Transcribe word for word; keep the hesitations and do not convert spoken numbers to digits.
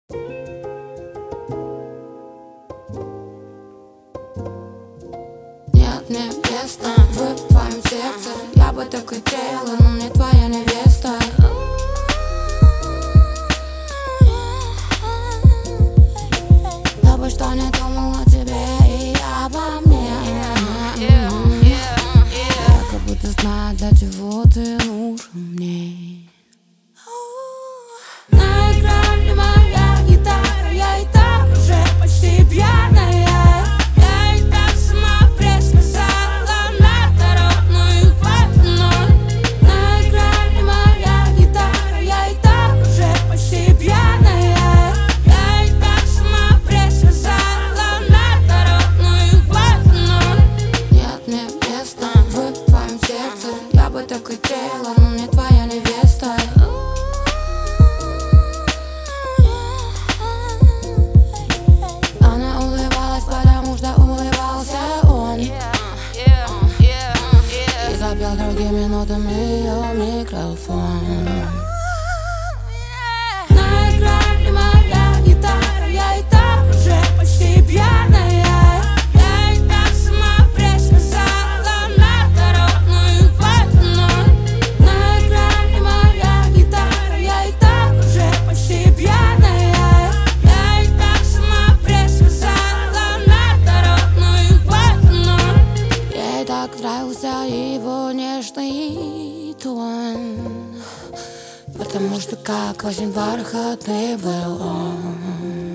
Нет мне места в твоем сердце. Я бы так хотела, но не твоя невеста. Я бы что не думал о тебе и обо мне. Я как будто знаю, для чего ты нужен мне. На экране моя гитара, я и так уже почти пьяная. Я и так сама предсказала на дорожную пятну. На экране моя гитара, я и так уже почти пьяная. Я и так сама предсказала на дорожную пятну. Нет мне места в твоем сердце. Я бы так хотела, но не твоя невеста. Она улыбалась, потому что улыбался он. И запел другими нотами ее микрофон. На экране моя гитара, я и так уже почти пьяная. Я и так сама предсказала на дорожную пятну. На экране моя гитара, я и так уже почти пьяная. Я и так сама предсказала на дорожную пятну. Ей так нравился его нежный тон, потому что как очень бархатный был он.